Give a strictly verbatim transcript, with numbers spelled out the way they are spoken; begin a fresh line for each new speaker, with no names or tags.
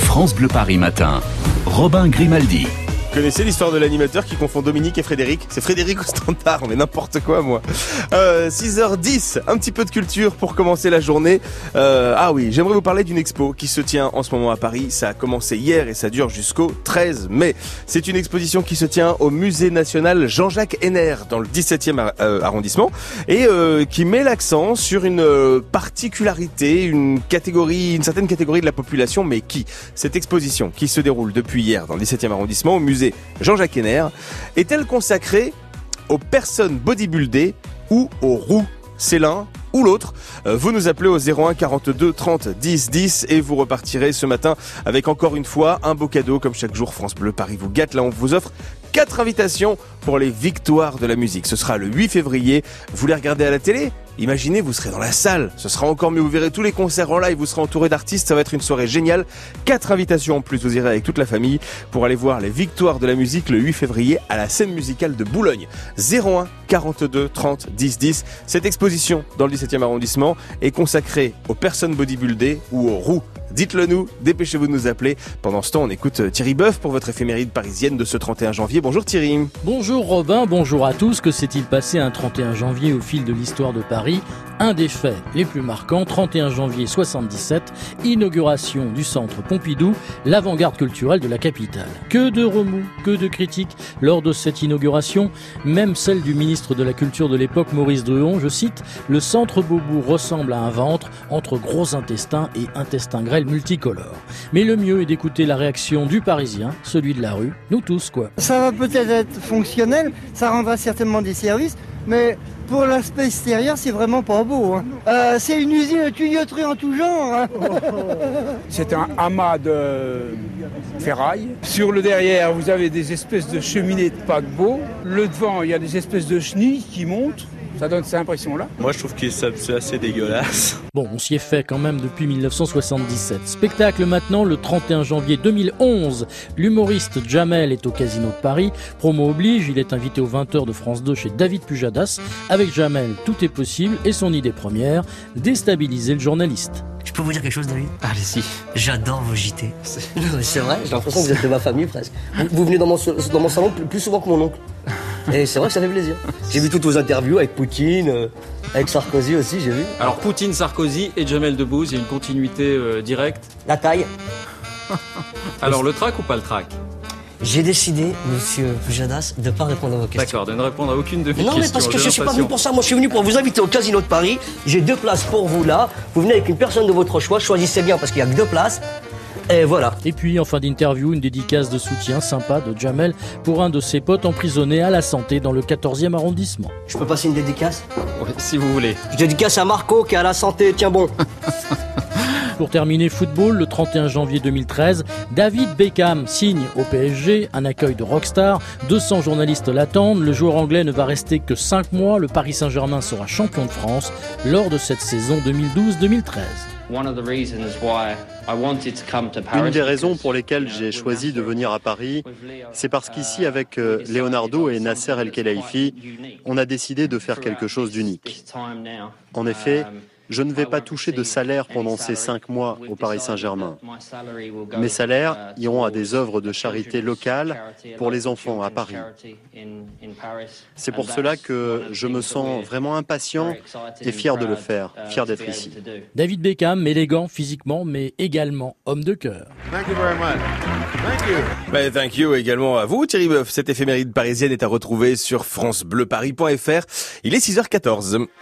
France Bleu Paris Matin. Robin Grimaldi.
Vous connaissez l'histoire de l'animateur qui confond Dominique et Frédéric? C'est Frédéric au standard, mais n'importe quoi moi. Euh, six heures dix, un petit peu de culture pour commencer la journée. Euh, ah oui, j'aimerais vous parler d'une expo qui se tient en ce moment à Paris. Ça a commencé hier et ça dure jusqu'au treize mai. C'est une exposition qui se tient au Musée National Jean-Jacques Henner dans le dix-septième arrondissement et euh, qui met l'accent sur une particularité, une catégorie, une certaine catégorie de la population, mais qui? Cette exposition qui se déroule depuis hier dans le dix-septième arrondissement au Musée Jean-Jacques Henner est-elle consacrée aux personnes bodybuildées ou aux roux? C'est l'un ou l'autre. Vous nous appelez au zéro un quarante-deux trente dix dix et vous repartirez ce matin avec encore une fois un beau cadeau. Comme chaque jour, France Bleu Paris vous gâte. Là, on vous offre quatre invitations pour les victoires de la musique. Ce sera le huit février. Vous les regardez à la télé? Imaginez, vous serez dans la salle. Ce sera encore mieux. Vous verrez tous les concerts en live. Vous serez entouré d'artistes. Ça va être une soirée géniale. Quatre invitations en plus. Vous irez avec toute la famille pour aller voir les victoires de la musique le huit février à la scène musicale de Boulogne. zéro un quarante-deux trente dix dix. Cette exposition dans le dix-septième arrondissement est consacrée aux personnes bodybuildées ou aux roux. Dites-le nous, dépêchez-vous de nous appeler. Pendant ce temps, on écoute Thierry Boeuf pour votre éphéméride parisienne de ce trente et un janvier. Bonjour Thierry.
Bonjour Robin, bonjour à tous. Que s'est-il passé un trente et un janvier au fil de l'histoire de Paris? Un des faits les plus marquants, trente et un janvier soixante-dix-sept, inauguration du centre Pompidou, l'avant-garde culturelle de la capitale. Que de remous, que de critiques lors de cette inauguration, même celle du ministre de la Culture de l'époque, Maurice Druon, je cite, « Le centre Beaubourg ressemble à un ventre entre gros intestin et intestin grêle multicolore. » Mais le mieux est d'écouter la réaction du Parisien, celui de la rue, nous tous quoi.
Ça va peut-être être fonctionnel, ça rendra certainement des services, mais pour l'aspect extérieur, c'est vraiment pas beau. Hein. Euh, c'est une usine de tuyauterie en tout genre. Hein.
C'est un amas de ferraille. Sur le derrière, vous avez des espèces de cheminées de paquebots. Le devant, il y a des espèces de chenilles qui montent. Ça donne cette impression-là.
Moi, je trouve que c'est assez dégueulasse.
Bon, on s'y est fait quand même depuis mille neuf cent soixante-dix-sept. Spectacle maintenant, le trente et un janvier deux mille onze. L'humoriste Jamel est au Casino de Paris. Promo oblige, il est invité aux vingt heures de France deux chez David Pujadas. Avec Jamel, tout est possible et son idée première, déstabiliser le journaliste.
Je peux vous dire quelque chose, David?
Allez-y.
J'adore vos J T. C'est vrai, j'ai l'impression que vous êtes de ma famille presque. Vous, vous venez dans mon, dans mon salon plus, plus souvent que mon oncle. Et c'est vrai que ça fait plaisir. J'ai vu toutes vos interviews avec Poutine, euh, avec Sarkozy aussi, j'ai vu.
Alors Poutine, Sarkozy et Jamel Debbouze, il y a une continuité euh, directe.
La taille.
Alors le track ou pas le track?
J'ai décidé, monsieur Pujadas, de ne pas répondre à vos questions.
D'accord, de ne répondre à aucune de mes
non,
questions.
Non, mais parce que je ne suis pas venu pour ça. Moi, je suis venu pour vous inviter au Casino de Paris. J'ai deux places pour vous là. Vous venez avec une personne de votre choix. Choisissez bien parce qu'il n'y a que deux places. Et voilà.
Et puis, en fin d'interview, une dédicace de soutien sympa de Jamel pour un de ses potes emprisonnés à la santé dans le quatorzième arrondissement.
Je peux passer une dédicace?
Oui, si vous voulez.
Je dédicace à Marco qui est à la santé. Tiens bon.
Pour terminer football, le trente et un janvier deux mille treize, David Beckham signe au P S G, un accueil de rockstar. deux cents journalistes l'attendent. Le joueur anglais ne va rester que cinq mois. Le Paris Saint-Germain sera champion de France lors de cette saison deux mille douze deux mille treize.
Une des raisons pour lesquelles j'ai choisi de venir à Paris, c'est parce qu'ici, avec Leonardo et Nasser El-Khelaifi, on a décidé de faire quelque chose d'unique. En effet, je ne vais pas toucher de salaire pendant ces cinq mois au Paris Saint-Germain. Mes salaires iront à des œuvres de charité locales pour les enfants à Paris. C'est pour cela que je me sens vraiment impatient et fier de le faire, fier d'être ici.
David Beckham, élégant physiquement, mais également homme de cœur.
Thank you very much. Thank you. Ben, thank you également à vous, Thierry Boeuf. Cette éphéméride parisienne est à retrouver sur francebleuparis point fr. Il est six heures quatorze.